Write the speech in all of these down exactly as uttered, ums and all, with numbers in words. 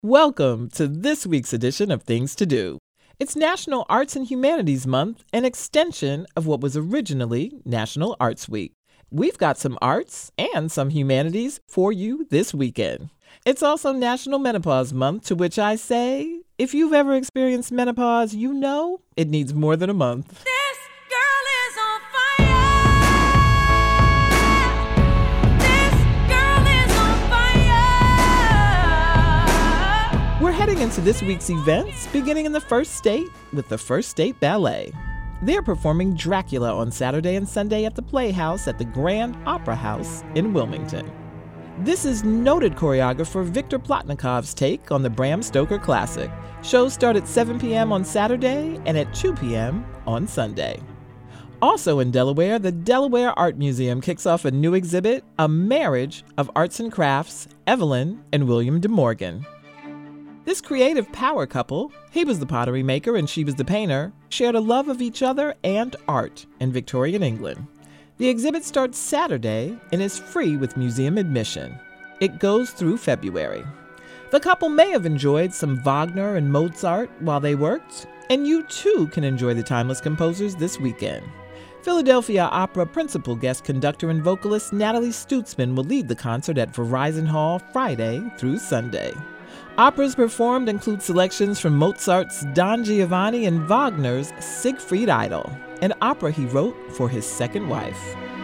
Welcome to this week's edition of Things to Do. It's National Arts and Humanities Month, an extension of what was originally National Arts Week. We've got some arts and some humanities for you this weekend. It's also National Menopause Month, to which I say, if you've ever experienced menopause, you know it needs more than a month. This girl is on fire. This girl is on fire. We're heading into this week's events, beginning in the First State with the First State Ballet. They're performing Dracula on Saturday and Sunday at the Playhouse at the Grand Opera House in Wilmington. This is noted choreographer Victor Plotnikov's take on the Bram Stoker classic. Shows start at seven p.m. on Saturday and at two p.m. on Sunday. Also in Delaware, the Delaware Art Museum kicks off a new exhibit, A Marriage of Arts and Crafts, Evelyn and William De Morgan. This creative power couple, he was the pottery maker and she was the painter, shared a love of each other and art in Victorian England. The exhibit starts Saturday and is free with museum admission. It goes through February. The couple may have enjoyed some Wagner and Mozart while they worked, and you too can enjoy the timeless composers this weekend. Philadelphia Opera principal guest conductor and vocalist Natalie Stutzman will lead the concert at Verizon Hall Friday through Sunday. Operas performed include selections from Mozart's Don Giovanni and Wagner's Siegfried Idol, an opera he wrote for his second wife.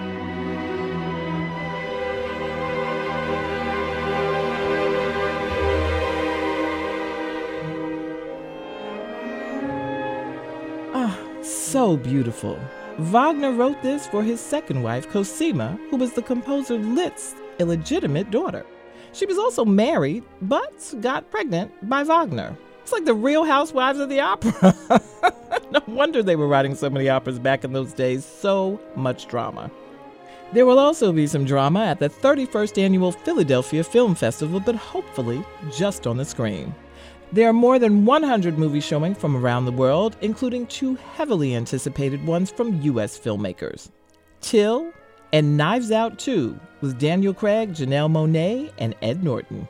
Ah, so beautiful. Wagner wrote this for his second wife, Cosima, who was the composer Liszt's illegitimate daughter. She was also married, but got pregnant by Wagner. It's like the Real Housewives of the Opera. No wonder they were writing so many operas back in those days. So much drama. There will also be some drama at the thirty-first Annual Philadelphia Film Festival, but hopefully just on the screen. There are more than one hundred movies showing from around the world, including two heavily anticipated ones from U S filmmakers. Till and Knives Out two, with Daniel Craig, Janelle Monáe, and Ed Norton.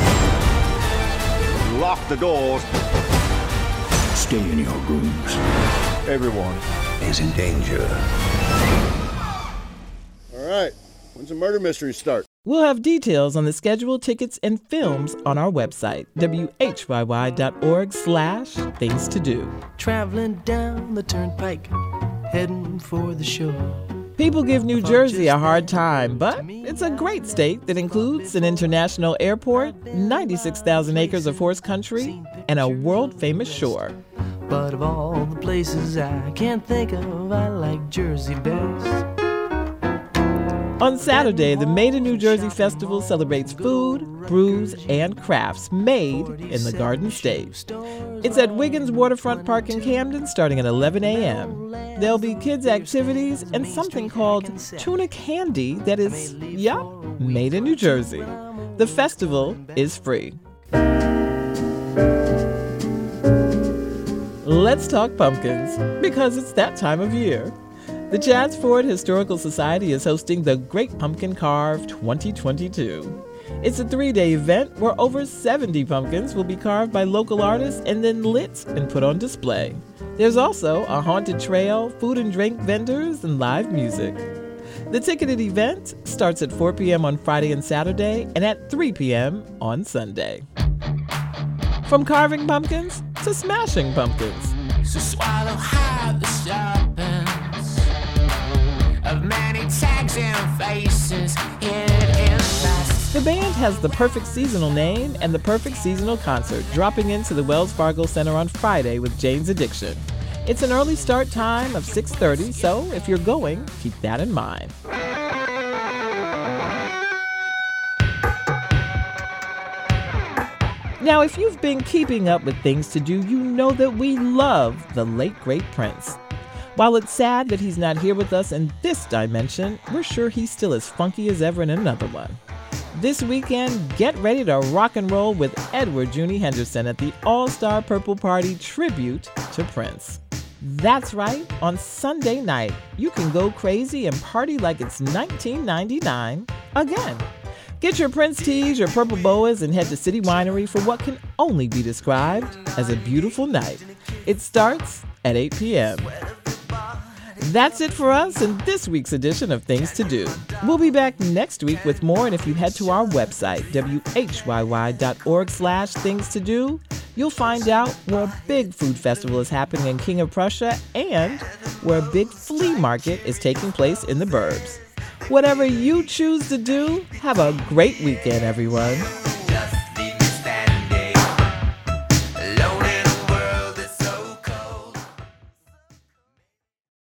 Lock the doors. Stay in your rooms. Everyone Is in danger. All right. When's the murder mystery start? We'll have details on the schedule, tickets, and films on our website, W H Y Y dot org slash things to do. Traveling down the turnpike, heading for the show. People give New Jersey a hard time, but it's a great state that includes an international airport, ninety-six thousand acres of horse country, and a world-famous shore. But of all the places I can't think of, I like Jersey best. On Saturday, the Made in New Jersey Festival celebrates food, brews, and crafts made in the Garden State. It's at Wiggins Waterfront Park in Camden starting at eleven a.m. There'll be kids' activities and something called tuna candy that is, yeah, made in New Jersey. The festival is free. Let's talk pumpkins, because it's that time of year. The Chadds Ford Historical Society is hosting the Great Pumpkin Carve twenty twenty-two. It's a three-day event where over seventy pumpkins will be carved by local artists and then lit and put on display. There's also a haunted trail, food and drink vendors, and live music. The ticketed event starts at four p.m. on Friday and Saturday and at three p.m. on Sunday. From carving pumpkins to smashing pumpkins. So swallow hard the serpents of many tags and faces. It is fast. The band has the perfect seasonal name and the perfect seasonal concert, dropping into the Wells Fargo Center on Friday with Jane's Addiction. It's an early start time of six thirty, so if you're going, keep that in mind. Now, if you've been keeping up with Things to Do, you know that we love the late, great Prince. While it's sad that he's not here with us in this dimension, we're sure he's still as funky as ever in another one. This weekend, get ready to rock and roll with Edward Junie Henderson at the All-Star Purple Party tribute to Prince. That's right, on Sunday night, you can go crazy and party like it's nineteen ninety-nine again. Get your Prince tees, your purple boas, and head to City Winery for what can only be described as a beautiful night. It starts at eight p.m. That's it for us in this week's edition of Things to Do. We'll be back next week with more, and if you head to our website, w h y y dot org slash things to do, you'll find out where a big food festival is happening in King of Prussia and where a big flea market is taking place in the burbs. Whatever you choose to do, have a great weekend, everyone.